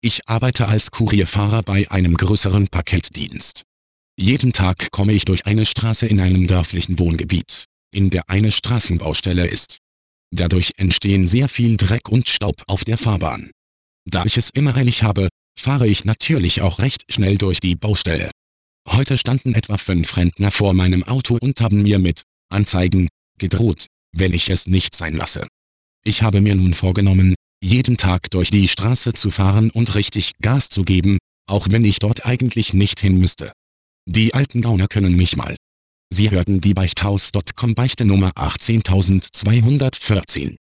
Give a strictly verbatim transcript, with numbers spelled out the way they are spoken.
Ich arbeite als Kurierfahrer bei einem größeren Paketdienst. Jeden Tag komme ich durch eine Straße in einem dörflichen Wohngebiet, in der eine Straßenbaustelle ist. Dadurch entstehen sehr viel Dreck und Staub auf der Fahrbahn. Da ich es immer eilig habe, fahre ich natürlich auch recht schnell durch die Baustelle. Heute standen etwa fünf Rentner vor meinem Auto und haben mir mit Anzeigen gedroht, wenn ich es nicht sein lasse. Ich habe mir nun vorgenommen, jeden Tag durch die Straße zu fahren und richtig Gas zu geben, auch wenn ich dort eigentlich nicht hin müsste. Die alten Gauner können mich mal. Sie hörten die Beichthaus Punkt com Beichte Nummer achtzehntausendzweihundertvierzehn.